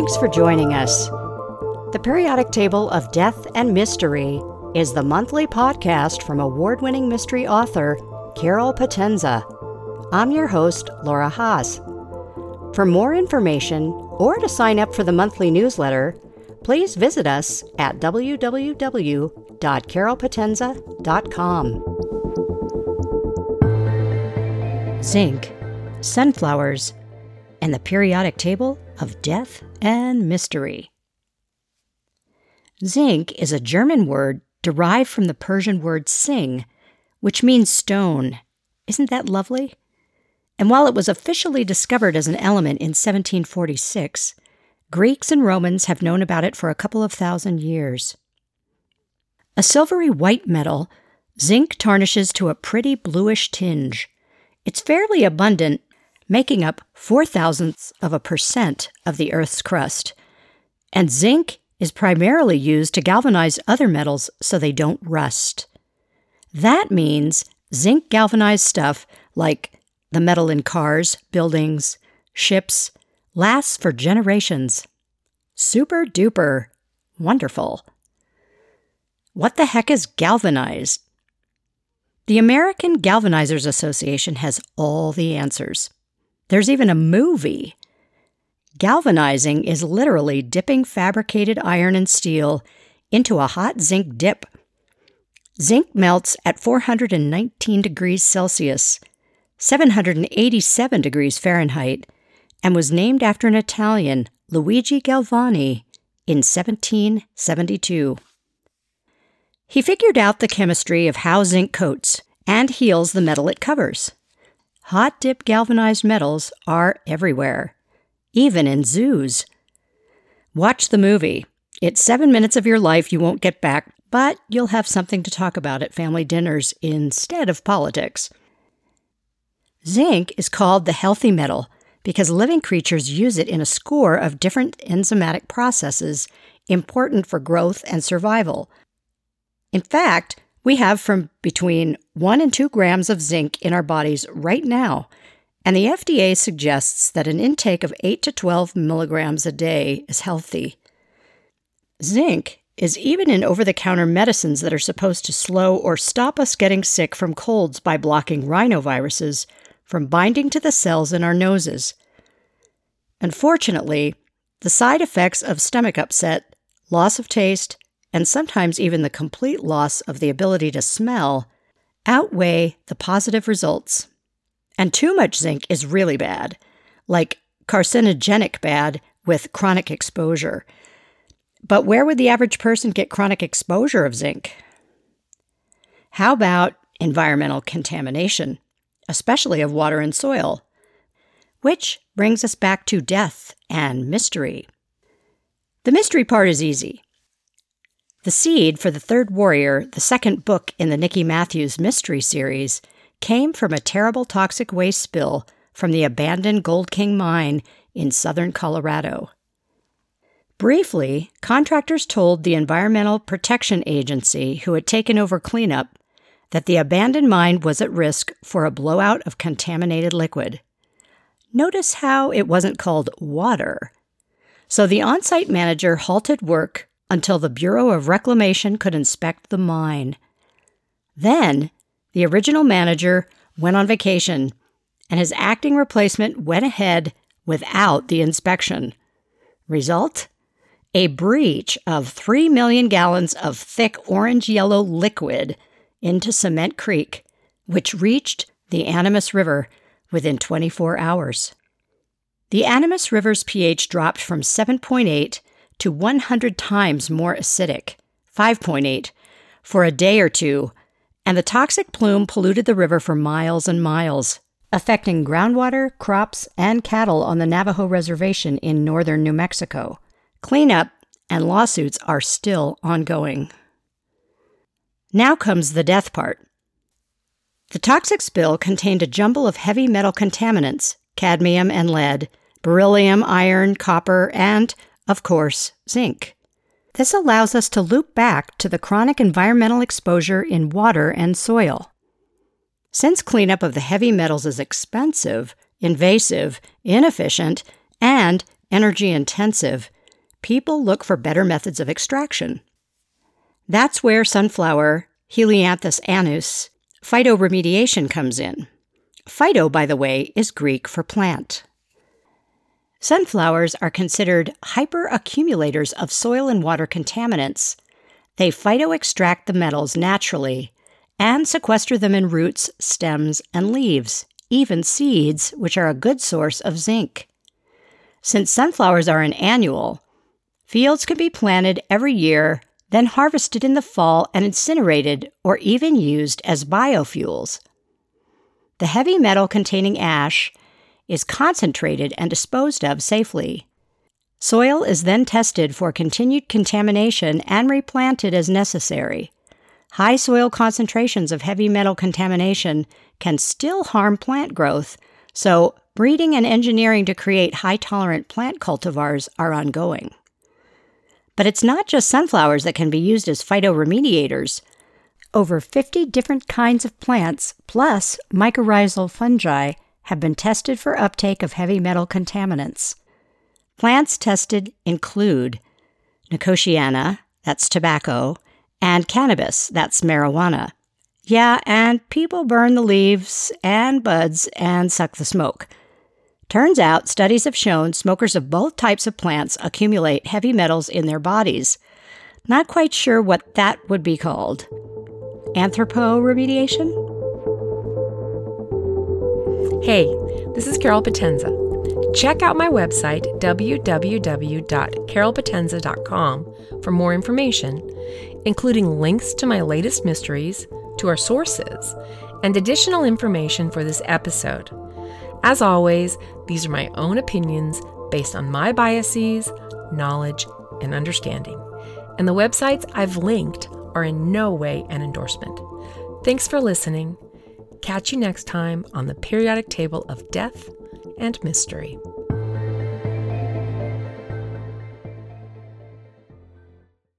Thanks for joining us. The Periodic Table of Death and Mystery is the monthly podcast from award-winning mystery author Carol Potenza. I'm your host, Laura Haas. For more information or to sign up for the monthly newsletter, please visit us at www.carolpotenza.com. Zinc, sunflowers, and the Periodic Table of Death and Mystery. Zinc is a German word derived from the Persian word sing, which means stone. Isn't that lovely? And while it was officially discovered as an element in 1746, Greeks and Romans have known about it for a couple of thousand years. A silvery white metal, zinc tarnishes to a pretty bluish tinge. It's fairly abundant, making up 0.004% of the Earth's crust. And zinc is primarily used to galvanize other metals so they don't rust. That means zinc galvanized stuff like the metal in cars, buildings, ships, lasts for generations. Super duper wonderful. What the heck is galvanized? The American Galvanizers Association has all the answers. There's even a movie. Galvanizing is literally dipping fabricated iron and steel into a hot zinc dip. Zinc melts at 419 degrees Celsius, 787 degrees Fahrenheit, and was named after an Italian, Luigi Galvani, in 1772. He figured out the chemistry of how zinc coats and heals the metal it covers. Hot dip galvanized metals are everywhere, even in zoos. Watch the movie. It's 7 minutes of your life you won't get back, but you'll have something to talk about at family dinners instead of politics. Zinc is called the healthy metal because living creatures use it in a score of different enzymatic processes important for growth and survival. In fact, we have from between 1 and 2 grams of zinc in our bodies right now, and the FDA suggests that an intake of 8 to 12 milligrams a day is healthy. Zinc is even in over-the-counter medicines that are supposed to slow or stop us getting sick from colds by blocking rhinoviruses from binding to the cells in our noses. Unfortunately, the side effects of stomach upset, loss of taste, and sometimes even the complete loss of the ability to smell outweigh the positive results. And too much zinc is really bad, like carcinogenic bad with chronic exposure. But where would the average person get chronic exposure of zinc? How about environmental contamination, especially of water and soil? Which brings us back to death and mystery. The mystery part is easy. The seed for The Third Warrior, the second book in the Nikki Matthews mystery series, came from a terrible toxic waste spill from the abandoned Gold King mine in southern Colorado. Briefly, contractors told the Environmental Protection Agency, who had taken over cleanup, that the abandoned mine was at risk for a blowout of contaminated liquid. Notice how it wasn't called water. So the on-site manager halted work until the Bureau of Reclamation could inspect the mine. Then, the original manager went on vacation, and his acting replacement went ahead without the inspection. Result? A breach of 3 million gallons of thick orange-yellow liquid into Cement Creek, which reached the Animas River within 24 hours. The Animas River's pH dropped from 7.8 to 100 times more acidic, 5.8, for a day or two, and the toxic plume polluted the river for miles and miles, affecting groundwater, crops, and cattle on the Navajo Reservation in northern New Mexico. Cleanup and lawsuits are still ongoing. Now comes the death part. The toxic spill contained a jumble of heavy metal contaminants, cadmium and lead, beryllium, iron, copper, and, of course, zinc. This allows us to loop back to the chronic environmental exposure in water and soil. Since cleanup of the heavy metals is expensive, invasive, inefficient, and energy-intensive, people look for better methods of extraction. That's where sunflower, Helianthus annus, phytoremediation comes in. Phyto, by the way, is Greek for plant. Sunflowers are considered hyperaccumulators of soil and water contaminants. They phytoextract the metals naturally and sequester them in roots, stems, and leaves, even seeds, which are a good source of zinc. Since sunflowers are an annual, fields can be planted every year, then harvested in the fall and incinerated or even used as biofuels. The heavy metal-containing ash is concentrated and disposed of safely. Soil is then tested for continued contamination and replanted as necessary. High soil concentrations of heavy metal contamination can still harm plant growth, so breeding and engineering to create high-tolerant plant cultivars are ongoing. But it's not just sunflowers that can be used as phytoremediators. Over 50 different kinds of plants, plus mycorrhizal fungi, have been tested for uptake of heavy metal contaminants. Plants tested include Nicotiana, that's tobacco, and cannabis, that's marijuana. Yeah, and people burn the leaves and buds and suck the smoke. Turns out studies have shown smokers of both types of plants accumulate heavy metals in their bodies. Not quite sure what that would be called. Anthroporemediation? Hey, this is Carol Potenza. Check out my website, www.carolpotenza.com, for more information, including links to my latest mysteries, to our sources, and additional information for this episode. As always, these are my own opinions based on my biases, knowledge, and understanding. And the websites I've linked are in no way an endorsement. Thanks for listening. Catch you next time on the periodic table of death and mystery.